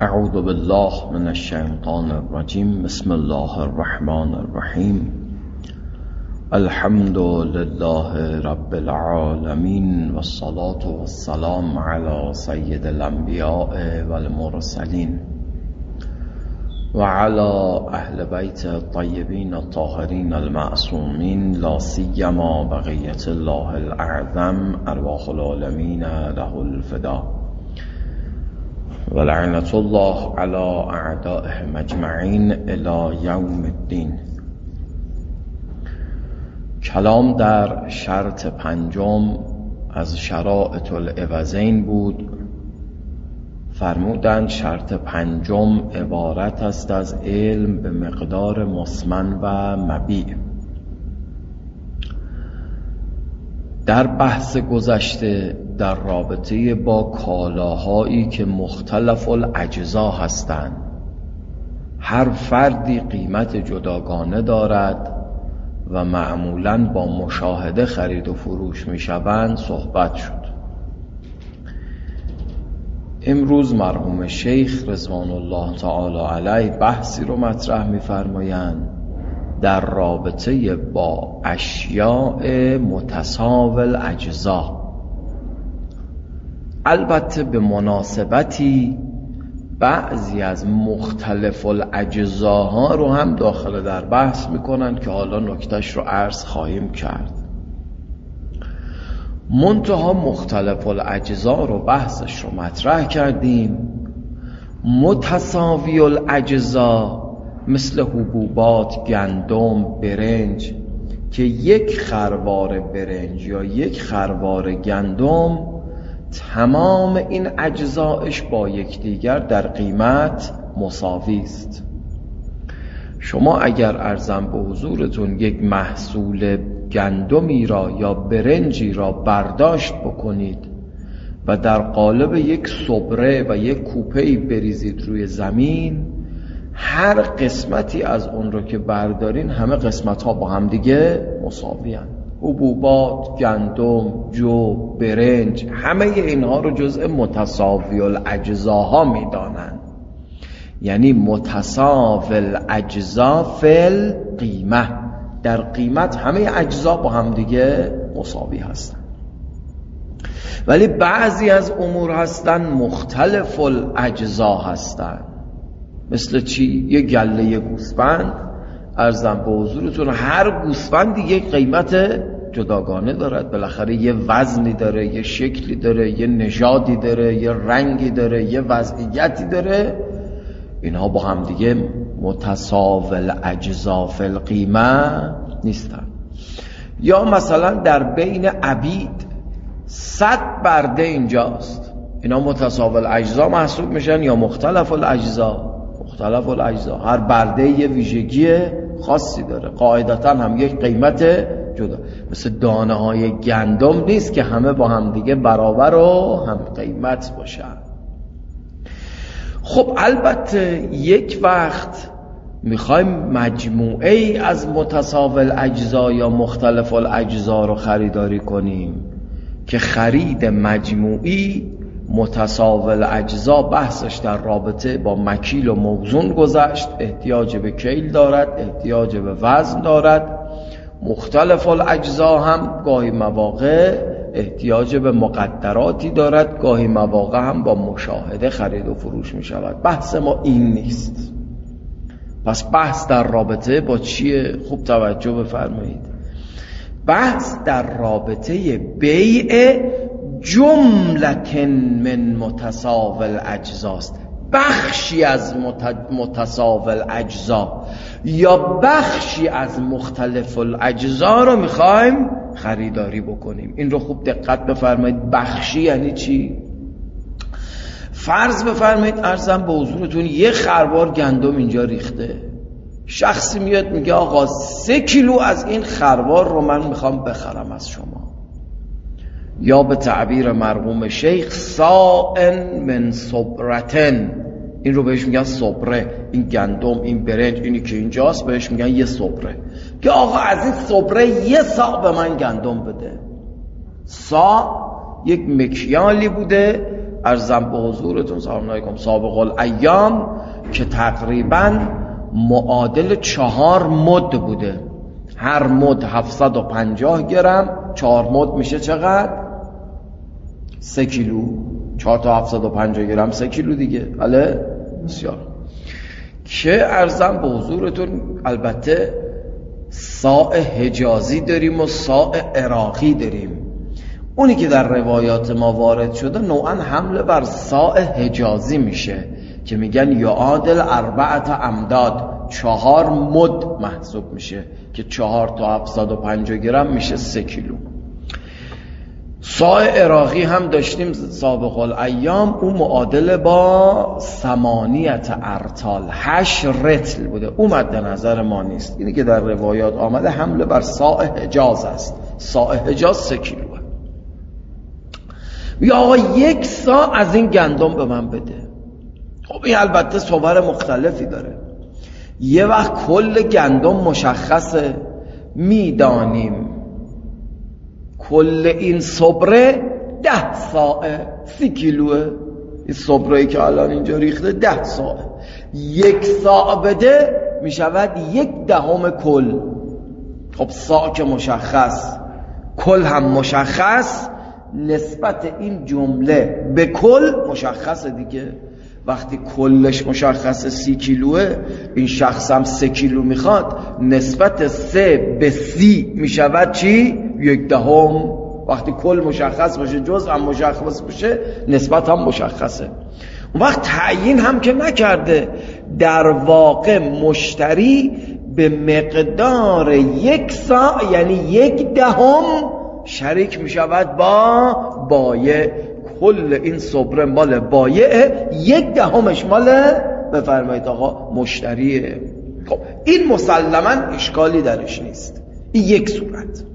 اعوذ بالله من الشیطان الرجیم. بسم الله الرحمن الرحیم. الحمد لله رب العالمین والصلاة والسلام علی سید الانبیاء والمرسلین و علی اهل بیت الطیبین الطاهرین المعصومین، لا سیما بقیة الله الاعظم ارواح العالمین له الفدا و لعنت الله علی اعدائهم اجمعین الی یوم الدین. کلام در شرط پنجم از شرائط العوضین بود. فرمودند شرط پنجم عبارت است از علم به مقدار مسمن و مبیع. در بحث گذشته در رابطه با کالاهایی که مختلف الاجزا هستند، هر فردی قیمت جداگانه دارد و معمولاً با مشاهده خرید و فروش می شوند صحبت شد. امروز مرحوم شیخ رضوان الله تعالی علیه بحثی رو مطرح می فرمایند در رابطه با اشیاء متساوی الاجزا. البته به مناسبتی بعضی از مختلف الاجزاها رو هم داخل در بحث میکنن که حالا نکتهش رو عرض خواهیم کرد. منتها مختلف الاجزا رو بحثش رو مطرح کردیم. متساوی الاجزا مثل حبوبات، گندم، برنج که یک خروار برنج یا یک خروار گندم تمام این اجزایش با یکدیگر در قیمت مساوی است. شما اگر ارزم به حضورتون یک محصول گندمی را یا برنجی را برداشت بکنید و در قالب یک صبره و یک کوپه‌ای بریزید روی زمین، هر قسمتی از اون رو که بردارین همه قسمت ها با هم دیگه مساوی هستند. حبوبات، گندم، جو، برنج، همه اینها رو جزء متساوی الاجزاها میدانند. یعنی متساوی الاجزا فی القیمه، در قیمت همه اجزا با هم دیگه مساوی هستند. ولی بعضی از امور هستند مختلف الاجزا هستند. مثل چی؟ یه گله گوسفند، ارزم به حضورتون هر گوسفندی یک قیمت جداگانه دارد. بالاخره یه وزنی داره، یه شکلی داره، یه نژادی داره، یه رنگی داره، یه وضعیتی داره. اینها با هم دیگه متساوی الاجزا فی القیمه نیستن. یا مثلا در بین عبید 100 برده اینجاست، اینا متساوی الاجزا محسوب میشن یا مختلف الاجزا؟ مختلف الاجزا. هر برده یه ویژگی خاصی داره، قاعدتا هم یک قیمت جدا. مثل دانه های گندم نیست که همه با هم دیگه برابر و هم قیمت باشن. خب البته یک وقت میخوایم مجموعه ای از متساوی الاجزا یا مختلف الاجزا رو خریداری کنیم که خرید مجموعی متساوی الاجزا بحثش در رابطه با مکیل و موزون گذشت. احتیاج به کیل دارد، احتیاج به وزن دارد. مختلف الاجزا هم گاهی مواقع احتیاج به مقدراتی دارد، گاهی مواقع هم با مشاهده خرید و فروش می شود. بحث ما این نیست. پس بحث در رابطه با چیه؟ خوب توجه بفرمایید. بحث در رابطه بیع جملت من متساوی الاجزاست. بخشی از متساوی الاجزا یا بخشی از مختلف الاجزا رو میخوایم خریداری بکنیم. این رو خوب دقت بفرمایید. بخشی یعنی چی؟ فرض بفرمایید ارزم به حضورتون یه خروار گندم اینجا ریخته. شخصی میاد میگه آقا 3 کیلو از این خروار رو من میخوام بخرم از شما. یا به تعبیر مرحوم شیخ ساعن من صبرتن، این رو بهش میگن صبره. این گندم، این برنج، اینی که اینجاست بهش میگن یه صبره. که آقا از این صبره یه صاع به من گندم بده. صاع یک مکیالی بوده عرضم به حضورتون سلام علیکم سابق الایام که تقریبا معادل 4 مد بوده. هر مد 750 گرم، 4 مد میشه چقدر؟ 3 کیلو. 4 تا 750 گرم 3 کیلو دیگه. بله بسیار. که عرضم به حضورتون البته صاع حجازی داریم و صاع عراقی داریم. اونی که در روایات ما وارد شده نوعا حمله بر صاع حجازی میشه که میگن یعادل 4 امداد، 4 مد محسوب میشه که 4 تا 750 گرم میشه 3 کیلو. صاع عراقی هم داشتیم سابق الایام، اون معادل با 8 ارطال 8 رطل بوده. اون مد نظر ما نیست. اینی که در روایات آمده حمله بر صاع حجاز است. صاع حجاز 3 کیلوه. یا آقا 1 صاع از این گندم به من بده. خب این البته صور مختلفی داره. یه وقت کل گندم مشخصه، میدانیم کل این صبره 10 صاعه، 30 کیلوه. این صبره‌ای که الان اینجا ریخته 10 صاعه. 1 صاع بده میشود 1/10 کل. خب صاع که مشخص، کل هم مشخص، نسبت این جمله به کل مشخصه دیگه. وقتی کلش مشخصه 30 کیلوه، این شخص هم 3 کیلو میخواد، نسبت 3 به 30 میشود چی؟ 1/10. وقتی کل مشخص باشه، جزء هم مشخص باشه، نسبت هم مشخصه. اون وقت تعیین هم که نکرده، در واقع مشتری به مقدار 1 صاع یعنی 1/10 شریک میشود با بایع. کل این صبره مال بایعه، 1/10 مال بفرمایید آقا مشتریه. خب این مسلما اشکالی درش نیست. این یک صورت.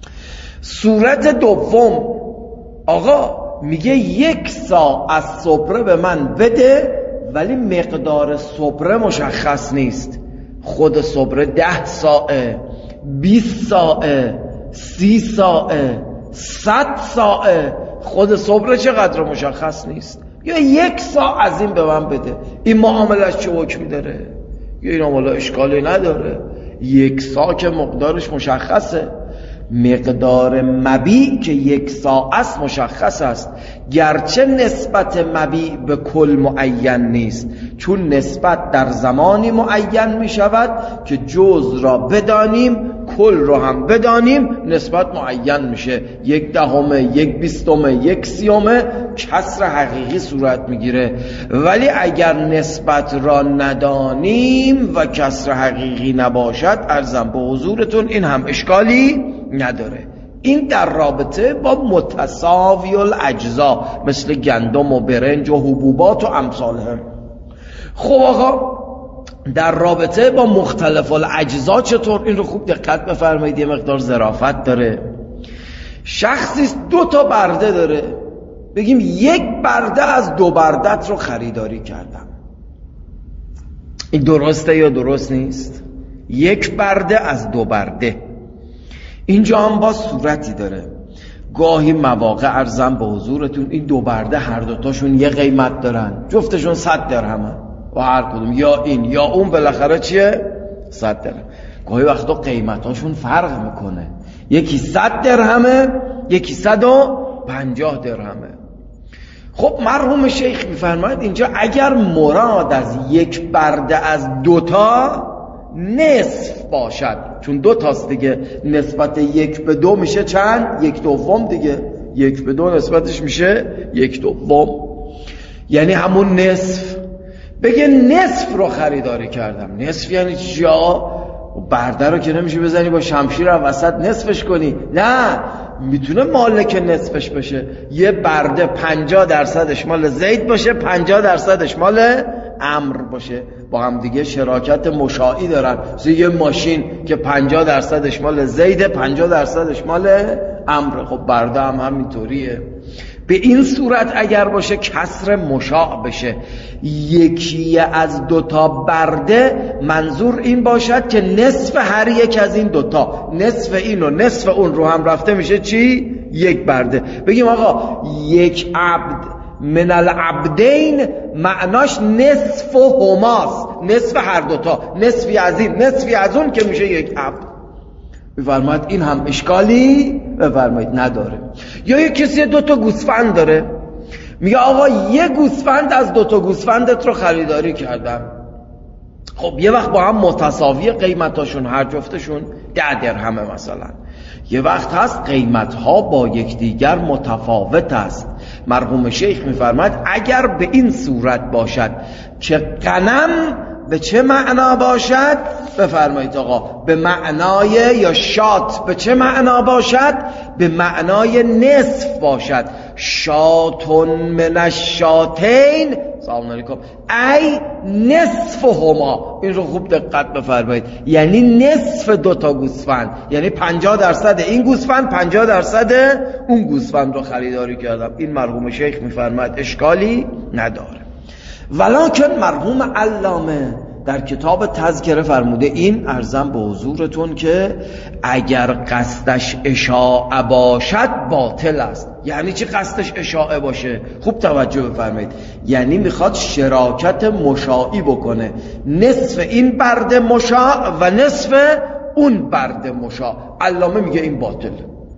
صورت دوم، آقا میگه 1 صاع از صبره به من بده، ولی مقدار صبره مشخص نیست. خود صبره 10 صاعه، 20 صاعه، 30 صاعه، 100 صاعه. خود صبره چقدر مشخص نیست. یا 1 صاع از این به من بده. این معاملش چه حکمی داره؟ یا این معامله اشکالی نداره. 1 صاع که مقدارش مشخصه. مقدار مبیع که 1 صاع است مشخص است، گرچه نسبت مبیع به کل معین نیست، چون نسبت در زمانی معین می شود که جزء را بدانیم، کل رو هم بدانیم، نسبت معین میشه. 1/10، 1/20، 1/30 کسر حقیقی صورت میگیره. ولی اگر نسبت را ندانیم و کسر حقیقی نباشد، عرضم به حضورتون این هم اشکالی نداره. این در رابطه با متساوی الاجزا مثل گندم و برنج و حبوبات و امثالهم. خب آقا در رابطه با مختلف الاجزا چطور؟ این رو خوب دقت بفرمایید، یه مقدار ظرافت داره. شخصی 2 تا برده داره، بگیم 1 برده از 2 بردت رو خریداری کردم. این درسته یا درست نیست؟ 1 برده از 2 برده. اینجا هم با صورتی داره. گاهی مواقع عرضم به حضورتون این 2 برده هر دوتاشون یه قیمت دارن، جفتشون 100 درهمن و هر کدوم یا این یا اون بالاخره چیه؟ 100 درهم. گاهی وقتا قیمتاشون فرق میکنه، یکی 100 درهمه، یکی 150 درهمه. خب مرحوم شیخ میفرماید اینجا اگر مراد از 1 برده از 2 تا نصف باشد، چون 2 تاست دیگه، نسبت 1 به 2 میشه چند؟ 1/2 دیگه. 1 به 2 نسبتش میشه 1/2، یعنی همون نصف. بگه نصف رو خریداری کردم. نصف یعنی چیا؟ برده رو که نمیشه بزنی با شمشیر رو وسط نصفش کنی، نه، میتونه مالک نصفش بشه. یه برده 50% مال زید باشه، 50% مال عمرو باشه، با هم دیگه شراکت مشاعی دارن. یه ماشین که 50% مال زیده، 50% مال عمرو. خب برده هم همینطوریه. به این صورت اگر باشه کسر مشاع بشه، یکی از 2 تا برده، منظور این باشد که نصف هر یک از این 2 تا، نصف این و نصف اون رو هم رفته میشه چی؟ 1 برده. بگیم آقا 1 عبد من العبدین معناش نصف و هماست، نصف هر دوتا، نصفی از این نصفی از اون که میشه یک عبد. بفرمایید این هم اشکالی بفرمایید نداره. یا یک کسی 2 گوسفند داره، میگه آقا 1 گوسفند از 2 گوسفندت رو خریداری کردم. خب یه وقت با هم متساوی قیمتاشون، هر جفتشون 10 درهمه مثلا. یه وقت هست قیمتها با یکدیگر متفاوت است. مرحوم شیخ میفرماید اگر به این صورت باشد که غنم به چه معنا باشد؟ بفرمایید آقا به معنای، یا شات به چه معنا باشد؟ به معنای نصف باشد. شاتون من الشاتین، سلام علیکم، ای نصف هما. این رو خوب دقت بفرمایید، یعنی نصف 2 گوسفند، یعنی 50% این گوسفند 50% اون گوسفند رو خریداری کردم. این مرحوم شیخ میفرماید اشکالی نداره. ولکن مرحوم علامه در کتاب تذکره فرموده، این عرضم به حضورتون که اگر قصدش اشاعه باشد باطل است. یعنی چی قصدش اشاعه باشه؟ خوب توجه بفرمایید، یعنی میخواد شراکت مشاعی بکنه، نصف این برد مشاع و نصف اون برد مشاع. علامه میگه این باطل.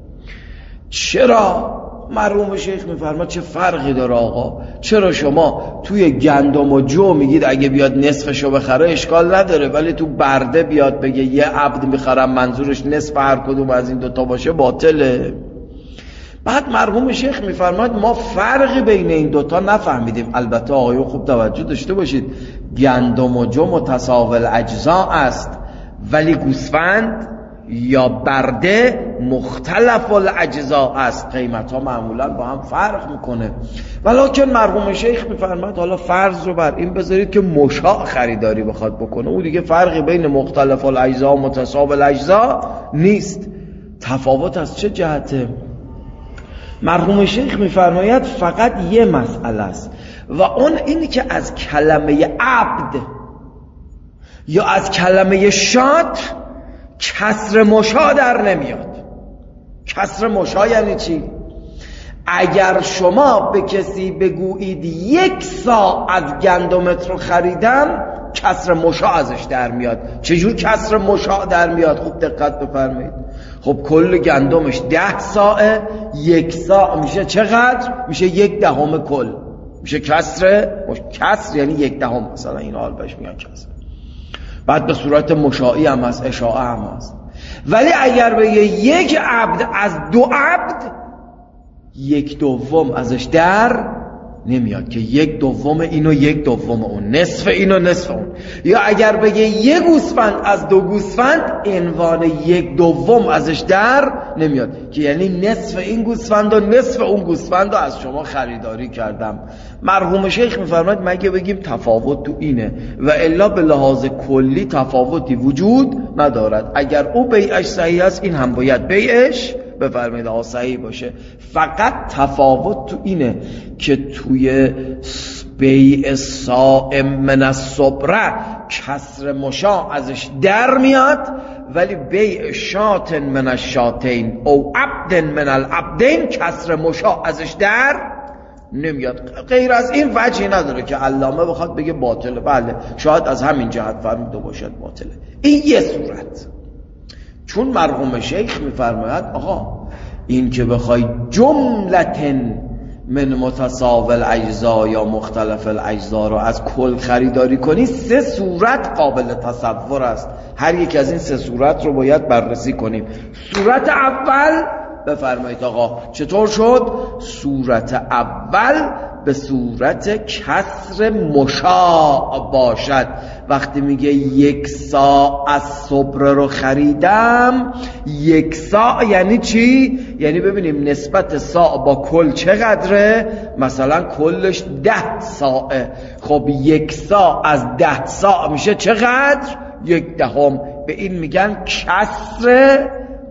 چرا؟ مرحوم شیخ میفرماد چه فرقی داره آقا؟ چرا شما توی گندم و جو میگید اگه بیاد نصفشو بخره اشکال نداره، ولی تو برده بیاد بگه یه عبد میخرم منظورش نصف هر کدوم از این 2 باشه باطله؟ بعد مرحوم شیخ میفرماد ما فرقی بین این 2 نفهمیدیم. البته آقایون خوب توجه داشته باشید، گندم و جو متساوی الاجزا است، ولی گوسفند یا برده مختلف الاجزا است، قیمت ها معمولا با هم فرق میکنه. ولکن مرحوم شیخ میفرماید حالا فرض رو بر این بذارید که مشاع خریداری بخواد بکنه، او دیگه فرقی بین مختلف الاجزا و متساوی الاجزا نیست. تفاوت از چه جهته؟ مرحوم شیخ میفرماید فقط یه مسئله است، و اون اینی که از کلمه عبد یا از کلمه شات کسر مشاع در نمیاد. کسر مشاع یعنی چی؟ اگر شما به کسی بگویید 1 صاع از گندمت رو خریدم، کسر مشاع ازش در میاد. چجور کسر مشاع در میاد؟ خوب دقت بفرمایید. خب کل گندمش 10 صاعه، 1 صاع میشه چقدر؟ میشه 1/10 کل، میشه کسر یعنی 1/10 مثلا، این حال بهش میگن کسر. بعد به صورت مشاعی هم هست، اشاعه هم هست. ولی اگر به 1 عبد از 2 عبد 1/2 ازش در نمیاد که 1/2 اینو 1/2 اون، نصف اینو نصف اون. یا اگر بگه 1 گوسفند از 2 گوسفند عنوان 1/2 ازش در نمیاد که یعنی نصف این گوسفند و نصف اون گوسفند رو از شما خریداری کردم. مرحوم شیخ میفرماید مگه بگیم تفاوت تو اینه، و الا به لحاظ کلی تفاوتی وجود ندارد. اگر او بیعش صحیح است این هم باید بیعش بفرمایید صحیح باشه. فقط تفاوت تو اینه که توی بیع صائم من الصبره کسر مشاع ازش در میاد، ولی بیع شات من الشاتین او عبد من العبدین کسر مشاع ازش در نمیاد. غیر از این وجهی نداره که علامه بخواد بگه باطله. بله شاید از همین جهت فرموده باشد باطله. این یه صورت. چون مرحوم شیخ میفرماید آقا این که بخوای جملتن من متساوی الاجزا یا مختلف الاجزا رو از کل خریداری کنی، 3 صورت قابل تصور است. هر یک از این 3 صورت رو باید بررسی کنیم. صورت اول بفرمایید آقا چطور شد؟ صورت اول به صورت کسر مشاع باشد. وقتی میگه 1 صاع از صبره رو خریدم، 1 صاع یعنی چی؟ یعنی ببینیم نسبت صاع با کل چقدره؟ مثلا کلش 10 صاعه. خب 1 صاع از 10 صاع میشه چقدر؟ 1/10. به این میگن کسر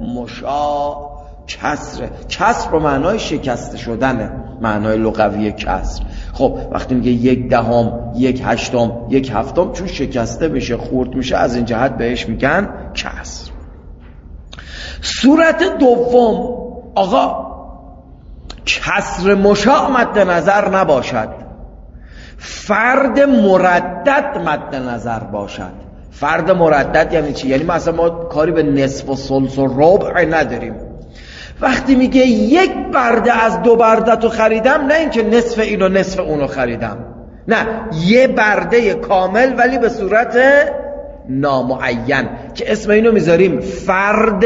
مشاع. کسر به معنای شکسته شدنه، معنای لغوی کسر. خب وقتی میگه 1/10 1/8 1/7 چون شکسته بشه خورد میشه، از این جهت بهش میگن کسر. صورت دوم آقا کسر مشاع مد نظر نباشد، فرد مردد مد نظر باشد. فرد مردد یعنی چی؟ یعنی مثلا ما کاری به نصف و ثلث و ربع نداریم. وقتی میگه یک برده از 2 برده تو خریدم، نه اینکه نصف اینو نصف اونو خریدم، نه، یه برده کامل ولی به صورت نامعین که اسم اینو میذاریم فرد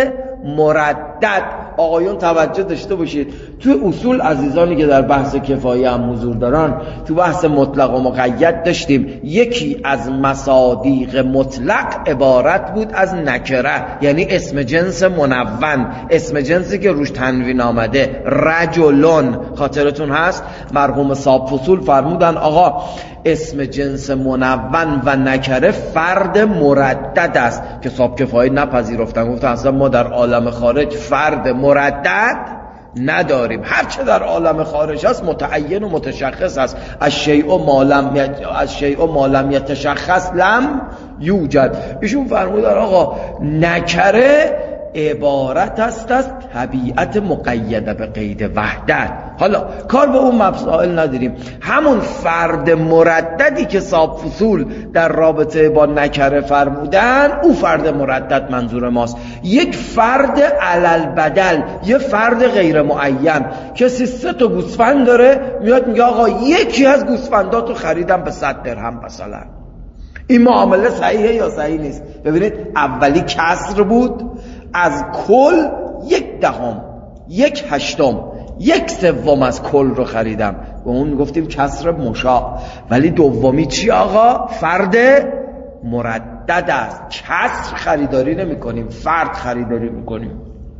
مردد. آقایون توجه داشته باشید، تو اصول عزیزانی که در بحث کفایه هم حضور دارن، تو بحث مطلق و مقید داشتیم، یکی از مصادیق مطلق عبارت بود از نکره، یعنی اسم جنس منون، اسم جنسی که روش تنوین آمده. رجلون، خاطرتون هست مرحوم صاحب فصول فرمودن آقا اسم جنس منون و نکره فرد مردد است، که صاحب کفایه نپذیرفتن، گفتن اصلا ما در عالم خارج فرد مردد نداریم، هرچه در عالم خارج هست متعین و متشخص است. از شیء ما لم یتشخص لم یوجد. ایشون فرمودن آقا نکره عبارت است از طبیعت مقیده به قید وحدت. حالا کار به اون مسائل نداریم، همون فرد مرددی که صاحب فصول در رابطه با نکره فرمودن، او فرد مردد منظور ماست. یک فرد علل بدل، یه فرد غیر معین. کسی 3 تا گوسفند داره، میاد میگه آقا یکی از گوسفنداتو خریدم به 100 درهم مثلا. این معامله صحیحه یا صحیح نیست؟ ببینید اولی کسر بود، از کل 1/10 1/8 1/3 از کل رو خریدم، به اون گفتیم کسر مشاع. ولی دومی چی آقا؟ فرد مردد است. کسر خریداری نمی کنیم، فرد خریداری می کنیم.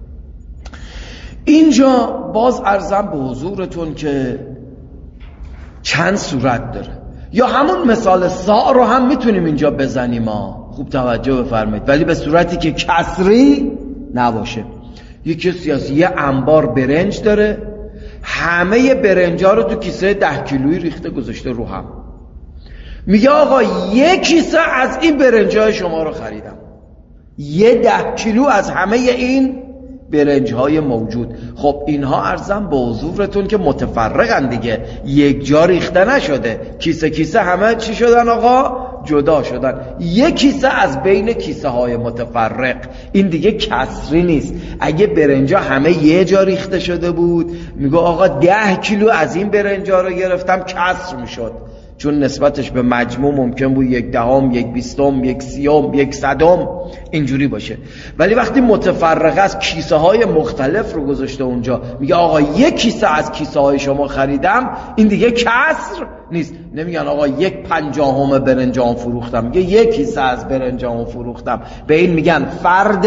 اینجا باز عرضم به حضورتون که چند صورت داره، یا همون مثال صاع رو هم میتونیم اینجا بزنیم خوب توجه بفرمایید، ولی به صورتی که کسری نباشه. یک کسی از یه انبار برنج داره، همه برنجا رو تو کیسه 10 کیلویی ریخته گذاشته رو هم، میگه آقا 1 کیسه از این برنجای شما رو خریدم، 10 کیلو از همه این برنج‌های موجود. خب اینها عرضم به حضورتون که متفرقن دیگه، یک جا ریخته نشده، کیسه کیسه همه چی شدن آقا؟ جدا شدن. یک کیسه از بین کیسه های متفرق، این دیگه کسری نیست. اگه برنجا همه یه جا ریخته شده بود، میگه آقا 10 کیلو از این برنجا رو گرفتم، کسر میشد، چون نسبتش به مجموع ممکن بود 1/10 1/20 1/30 1/100 اینجوری باشه. ولی وقتی متفرقه از کیسه های مختلف رو گذاشته اونجا، میگه آقا 1 کیسه از کیسه های شما خریدم، این دیگه کسر نیست. نمیگن آقا 1/50 برنجام فروختم، میگه 1 کیسه از برنجام فروختم. به این میگن فرد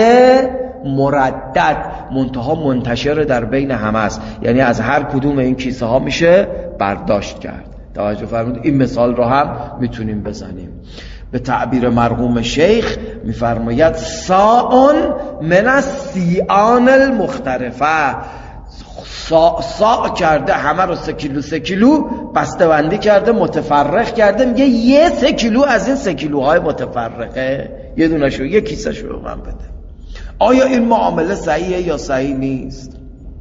مردد، منتها منتشر در بین همه است، یعنی از هر کدوم این کیسه ها میشه برداشت کرد. توجه فرمودید؟ این مثال رو هم میتونیم بزنیم. به تعبیر مرحوم شیخ میفرماید ساعن من السیعان المختلفه، ساع کرده همه رو 3 کیلو 3 کیلو بسته بندی کرده، متفرق کرده، میگه یه 3 کیلو از این 3 کیلوهای متفرقه یه دونه شو، یه کیسه شو من بده. آیا این معامله صحیحه یا صحیح نیست؟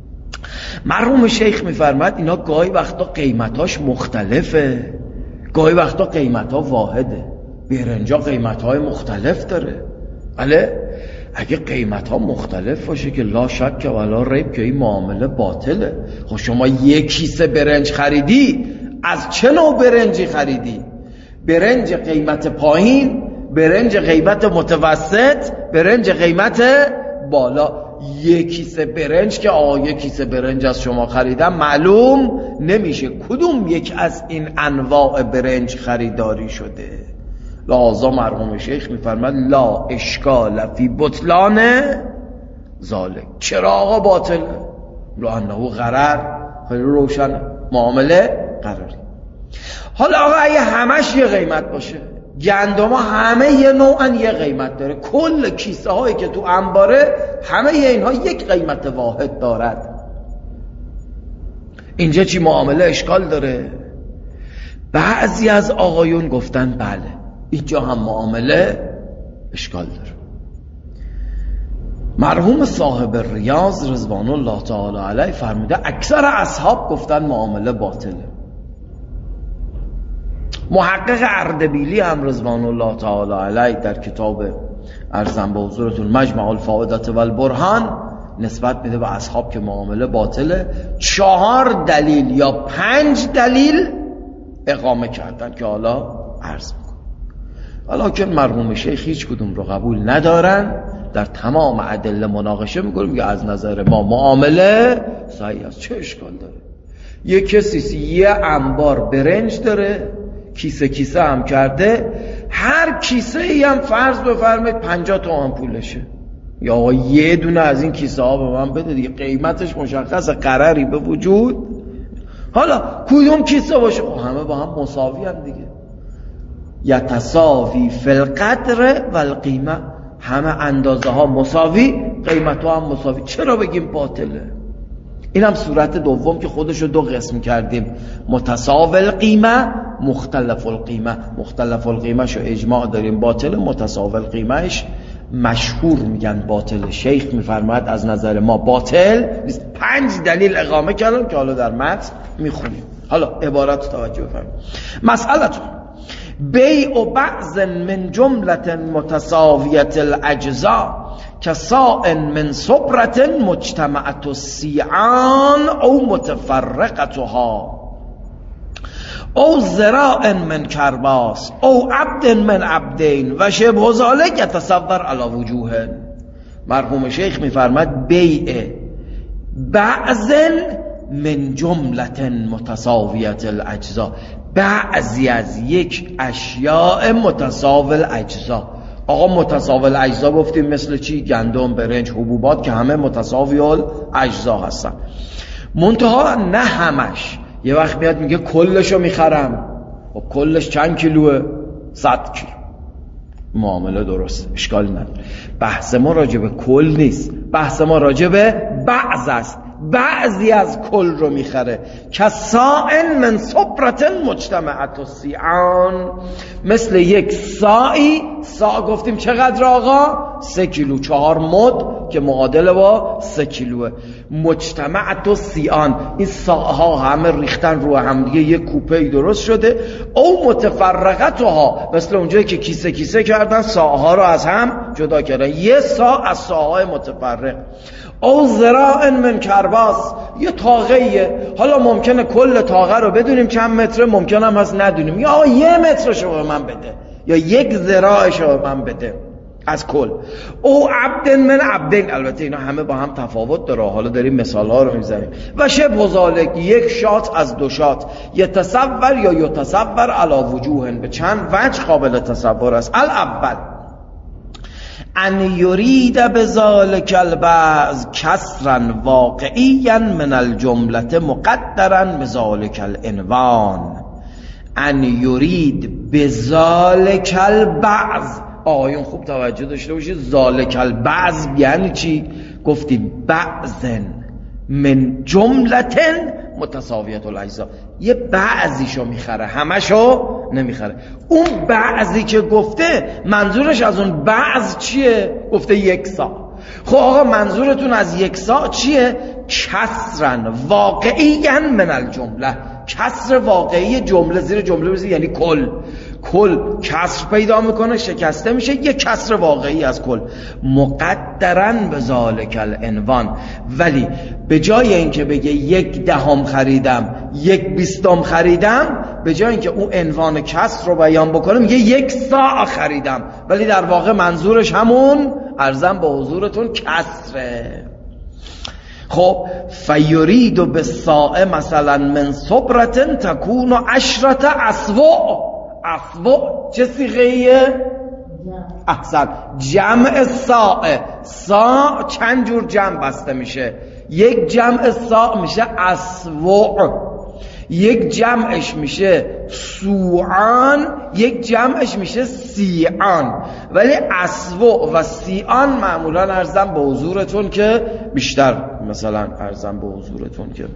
مرحوم شیخ میفرماد اینا گاهی وقتا قیمتاش مختلفه، گاهی وقتا قیمتا واحده. برنجا قیمتای مختلف داره، بله. اگه قیمتا مختلف باشه که لا شک و لا ریب که این معامله باطله. خب شما 1 کیسه برنج خریدی، از چه نوع برنجی خریدی؟ برنج قیمت پایین، برنج قیمت متوسط، برنج قیمت بالا. 1 کیسه برنج که 1 کیسه برنج از شما خریدم، معلوم نمیشه کدوم یک از این انواع برنج خریداری شده. لذا مرحوم شیخ میفرماد لا اشکال فی بطلان ذالک. چرا آقا باطله؟ لانه غرر، خیلی روشن، معامله قراری. حالا آقا اگه همش یه قیمت باشه، گندم همه یه نوعن یه قیمت داره، کل کیسه هایی که تو انباره همه اینها یک قیمت واحد دارد، اینجا چی معامله اشکال داره؟ بعضی از آقایون گفتن بله اینجا هم معامله اشکال داره. مرحوم صاحب ریاض رضوان الله تعالی علیه فرموده اکثر اصحاب گفتن معامله باطله. محقق اردبیلی هم رضوان الله تعالی علیه در کتاب ارزم به حضورتون مجمع الفائدات و البرهان نسبت میده به اصحاب که معامله باطله 4 دلیل یا 5 دلیل اقامه کردن که حالا عرض میکنم. حالا که مرحوم شیخ هیچ کدوم رو قبول ندارن، در تمام ادله مناقشه میکنیم که از نظر ما معامله صحیح است. چه اشکال داره؟ یه کسی یه انبار برنج داره، کیسه کیسه هم کرده، هر کیسه ای هم فرض بفرمایید 50 تومان پولشه، یا آقا یه دونه از این کیسه ها به من بده دیگه، قیمتش مشخصه، قراری به وجود. حالا کدوم کیسه باشه؟ همه با هم مساوی هم دیگه، یتساوی فی القدر و القیمه، همه اندازه ها مساوی، قیمت ها هم مساوی، چرا بگیم باطله؟ این هم صورت دوم که خودشو 2 قسم کردیم، متساوی القیمه، مختلف القیمه. مختلف القیمه شو اجماع داریم باطله، متساوی القیمهش مشهور میگن باطل. شیخ میفرماید از نظر ما باطل نیست. 5 دلیل اقامه کردن که حالا در متن میخونیم. حالا عبارت توجه بفرمایید. مسئلتون بیع بعض من جملة متساویة الاجزاء کساء من صبرة مجتمعة السیعان او متفرقتها او ذراع من کرباس او عبد من عبدین و شبه ذلک یتصور علی وجوه. مرحوم شیخ میفرماید بیع بعض من جملة متساویة الاجزاء، بعضی از یک اشیاء متساوی الاجزاء. آقا متساوی الاجزاء گفتیم مثل چی؟ گندم، برنج، حبوبات که همه متساوی الاجزاء هستن. منتها نه همش. یه وقت میاد میگه کلشو میخرم، و کلش چند کیلوه؟ 100 کیلو. معامله درست، اشکال نداره. بحث ما راجع به کل نیست، بحث ما راجع به بعض است. بعضی از کل رو میخره. کسائن من صبرة مجتمعة السیعان، مثل یک ساعی. ساع گفتیم چقدر آقا؟ 3 کیلو، 4 مد که معادل با 3 کیلوه. مجتمعة السیعان، این ساعها همه ریختن رو هم دیگه، یک کوپه درست شده. او متفرقتها، مثل اونجایی که کیسه کیسه کردن ساعها رو از هم جدا کردن، یه ساع از ساعهای متفرق. او ذراع من کرباس، یه تاقهیه. حالا ممکنه کل تاقه رو بدونیم چند متره، ممکنه هم هست ندونیم، یا 1 مترشو به من بده یا 1 ذراعشو به من بده از کل. او عبد من عبدین، البته اینا همه با هم تفاوت داره، حالا داریم مثال ها رو میزنیم. و شبه ذلک، 1 شات از 2 شات. یتصور یا یتصور علی وجوه، به چند وجه قابل تصور است. الاول ان یرید بذلک البعض کسرا واقعیا من الجمله مقدرا بذلک العنوان. ان یرید بذلک البعض، آقایون خوب توجه داشته باشید، ذالک البعض یعنی چی؟ گفتیم بعضن من جملتن متساویت الاجزاء، یه بعضیشو میخره، همشو نمیخره. اون بعضی که گفته منظورش از اون بعض چیه؟ گفته 1 ساع. خب آقا منظورتون از 1 ساع چیه؟ کسرن واقعیاً من الجمله، کسر واقعی جمله، زیر جمله بزید یعنی کل کسر پیدا میکنه، شکسته میشه، یه کسر واقعی از کل. مقدرن به ذالک العنوان، ولی به جای اینکه بگه 1/10 خریدم 1/20 خریدم، به جای اینکه اون عنوان کسر رو بیان بکنه میگه 1 ساع خریدم، ولی در واقع منظورش همون ارزم به حضورتون کسره. خب فیرید بالساع مثلا من صبرة تکون 10 اسوع. اسوع چه صیغه‌ایه؟ احسن، جمع ساع. ساع چند جور جمع بسته میشه؟ 1 جمع ساع میشه اسوع، 1 جمعش میشه سوعان، 1 جمعش میشه سیعان. ولی اسوع و سیعان معمولا ارزم به حضورتون که بیشتر، مثلا ارزم به حضورتون که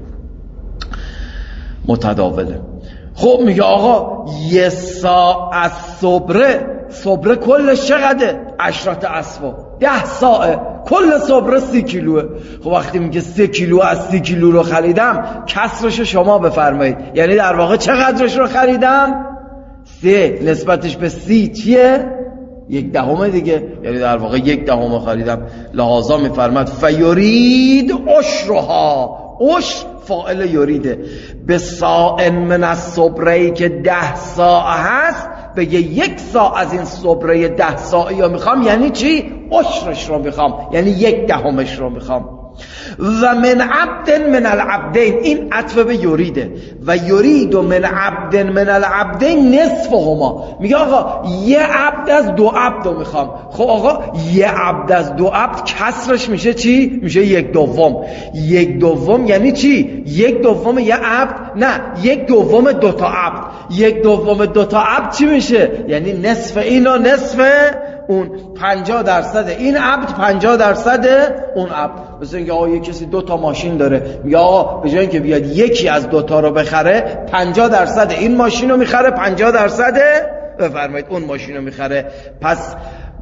متداوله. خب میگه آقا 1 ساع از صبره کلش چقدره؟ 10 اسوع. 10 ساعه کل صبره 30 کیلوه. خب وقتی میگه 3 کیلو از 30 کیلو رو خریدم، کسرشو شما بفرمایید، یعنی در واقع چقدرش رو خریدم؟ 3 نسبتش به 30 چیه؟ 1/10 دیگه، یعنی در واقع 1/10 خریدم. لحاظا میفرماد فیورید عشرها، عشر فاعل یریده، به ساء من الصبره‌ای که 10 ساعه هست بگه 1 ساعه از این صبره 10 ساعه یا میخوام، یعنی چی؟ عشرش رو میخوام، یعنی 1/10 رو میخوام. و من عبد من العبدین، این عطف به یریده، و یرید من عبد من العبدین نصفهما، میگه آقا یه عبد از 2 عبد رو میخوام. خب آقا یه عبد از 2 عبد کسرش میشه چی؟ میشه 1/2. 1/2 یعنی چی؟ 1/2 یه عبد؟ نه، 1/2 2 تا عبد. 1/2 2 تا عبد چی میشه؟ یعنی نصف این و نصف اون. 50% این عبد، 50% اون عبد. مثل اینکه آقا یک کسی 2 تا ماشین داره، میگه آقا به جای اینکه بیاد یکی از 2 تا رو بخره، 50% این ماشین رو میخره، 50% بفرمایید اون ماشین رو میخره. پس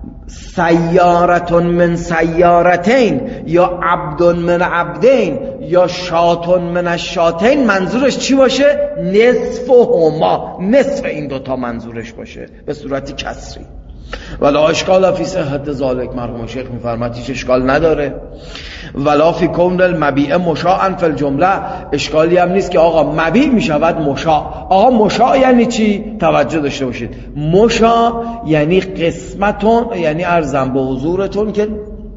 سیارتون من سیارتین یا عبدون من عبدین یا شاتون من الشاتین، منظورش چی باشه؟ نصفهما، نصف این 2 تا منظورش باشه به صورت کسری. ولا اشکال فی صحت ذالک، مرحوم شیخ میفرماد هیچ اشکال نداره. ولا فی کون المبیع مشاعا فی الجمله، اشکالی هم نیست که آقا مبیع میشود مشاع. آقا مشاع یعنی چی؟ توجه داشته باشید، مشاع یعنی قسمتون، یعنی ارزم به حضورتون که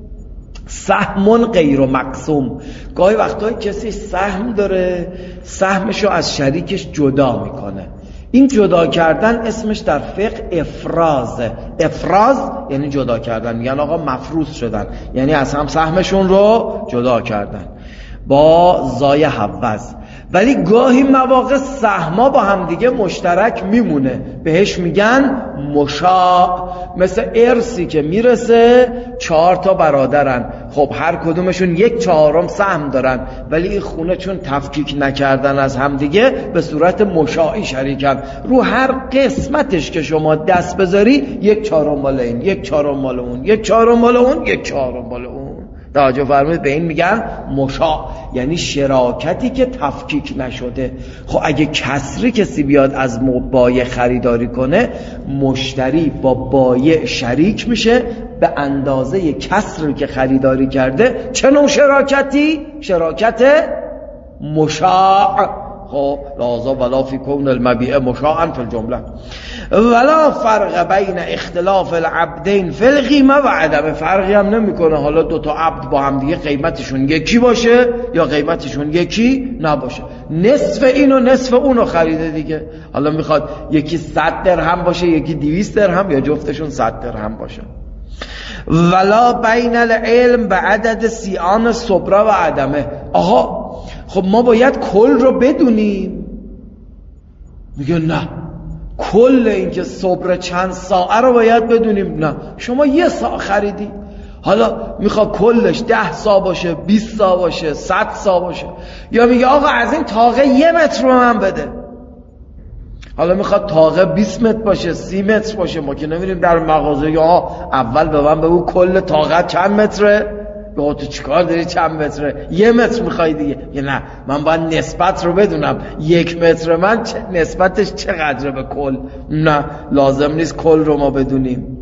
سهم غیر مقسوم. گاهی وقتایی کسی سهم داره، سهمشو از شریکش جدا میکنه. این جدا کردن اسمش در فقه افرازه. افراز یعنی جدا کردن، میگن آقا مفروض شدن، یعنی از هم سهمشون رو جدا کردن با زای حوز. ولی گاهی مواقع سهما با هم دیگه مشترک میمونه، بهش میگن مشاع. مثل ارثی که میرسه 4 تا برادرن، خب هر کدومشون 1/4 سهم دارن، ولی این خونه چون تفکیک نکردن از هم دیگه به صورت مشاعی شریکن. رو هر قسمتش که شما دست بذاری 1/4 مال این، 1/4 مال اون، 1/4 مال اون، 1/4 مال اون. توجه فرمایید، به این میگن مشاع، یعنی شراکتی که تفکیک نشده. خب اگه کسری کسی بیاد از بایع خریداری کنه، مشتری با بایع شریک میشه به اندازه کسری که خریداری کرده. چه نوع شراکتی؟ شراکت مشاع. خب لازم ولا فی کون المبیع مشاعا فی الجمله. ولا فرق بین اختلاف العبدین فی القیمه و عدم، فرقی هم نمیکنه حالا 2 تا عبد با هم دیگه قیمتشون یکی باشه یا قیمتشون یکی نباشه. نصف این و نصف اونو خریده دیگه، حالا میخواد یکی 100 درهم باشه، یکی 200 درهم، یا جفتشون 100 درهم باشه. ولا بین العلم به عدد سیان صبره و عدمه. آقا خب ما باید کل رو بدونیم. میگه نه، کل این که صبر چند ساعه رو باید بدونیم. نه، شما 1 ساعه خریدی، حالا میخواد کلش 10 ساعه باشه، 20 ساعه باشه، 100 ساعه باشه. یا میگه آقا از این تاقه 1 متر رو من بده، حالا میخواد تاقه 20 متر باشه، 30 متر باشه. ما که نمیریم در مغازه یا اول به من بگو کل تاقه چند متره، تو چیکار داری چند متره؟ 1 متر میخوای دیگه. یا نه، من باید نسبت رو بدونم، 1 متر من نسبتش چقدره به کل. نه، لازم نیست کل رو ما بدونیم.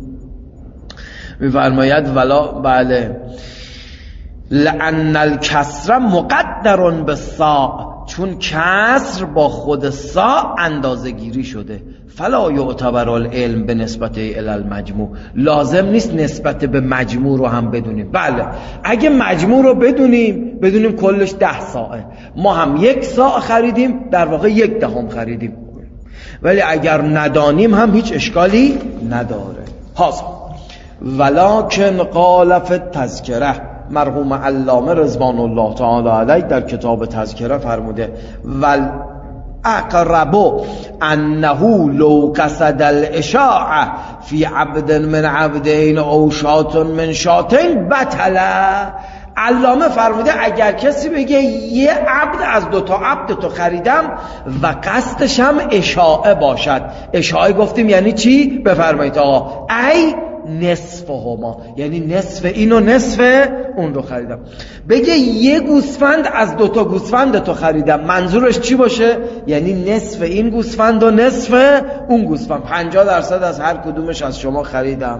میفرماید ولا بله لأن الکسر مقدر بالصاع، چون کسر با خود صاع اندازه گیری شده. فلا یعتبر العلم به نسبت الی المجموع، لازم نیست نسبت به مجموع رو هم بدونیم. بله اگه مجموع رو بدونیم کلش 10 ساعه، ما هم 1 ساعه خریدیم، در واقع 1/10 خریدیم. ولی اگر ندانیم هم هیچ اشکالی نداره. حاضر ولکن قال فی التذکره، مرحوم علامه رضوان الله تعالی علیه در کتاب تذکره فرموده ول اقرب انه لو قصد الاشاعه فی عبد من عبدین او شات من شاتین بطل. علامه فرموده اگر کسی بگه 1 عبد از 2 تا عبد تو خریدم و قصدش هم اشاعه باشد. اشاعه گفتیم یعنی چی؟ بفرمایید آقا، ای نصف هما، یعنی نصف این و نصف اون رو خریدم. بگه یه گوسفند از 2 تا گوسفند تو خریدم، منظورش چی باشه؟ یعنی نصف این گوسفند و نصف اون گوسفند، 50% از هر کدومش از شما خریدم.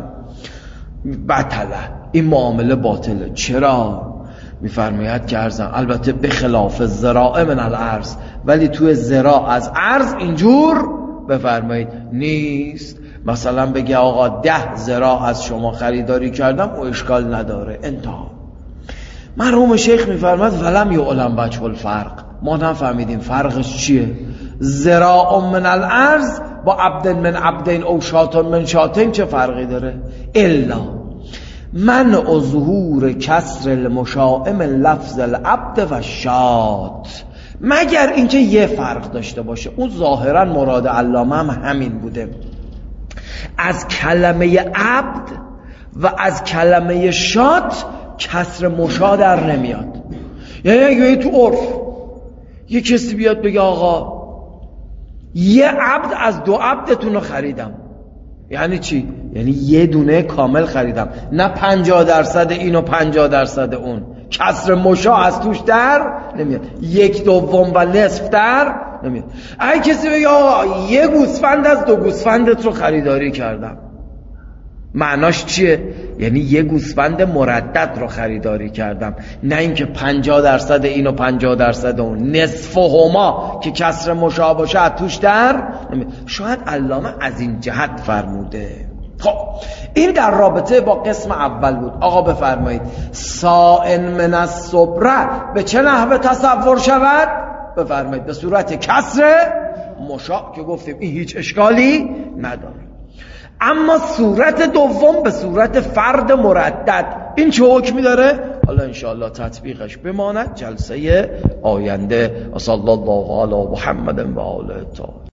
بطله، این معامله باطله. چرا؟ میفرماید که ارزم البته به خلاف ذراع من الارض، ولی توی ذراع از ارز اینجور بفرمایید نیست. مثلا بگه آقا 10 ذراع از شما خریداری کردم، او اشکال نداره، انتها. مرحوم شیخ میفرماید ولم یعلم وجه الفرق، ما نفهمیدیم فرقش چیه. ذراع من الارض با عبد من عبدین او شاتون من شاتین چه فرقی داره؟ الا منع ظهور کسر المشائم لفظ العبد و شات، مگر اینکه یه فرق داشته باشه. اون ظاهرا مراد علامه هم همین بوده، از کلمه عبد و از کلمه شات کسر مشا در نمیاد. یعنی اگه تو عرف یه کسی بیاد بگه آقا یه عبد از 2 عبدتون رو خریدم، یعنی چی؟ یعنی یه دونه کامل خریدم، نه 50% این و 50% اون. کسر مشا از توش در نمیاد، 1/2 و نصف در نمیاد. اگه کسی بگه آقا یه گوسفند از 2 گوسفندت رو خریداری کردم، معناش چیه؟ یعنی یه گوسفند مردد رو خریداری کردم، نه اینکه 50% این و 50% اون. نصف هما که کسر مشا باشه از توش در نمیاد. شاید علامه از این جهت فرموده. خب این در رابطه با قسم اول بود. آقا بفرمایید سائن من الصبره به چه نحوه تصور شود؟ بفرمایید به صورت کسر مشا که گفتیم این هیچ اشکالی نداره. اما صورت دوم به صورت فرد مردد، این چه حکمی داره؟ حالا انشاءالله تطبیقش بماند جلسه آینده. صلی الله علی محمد و آله.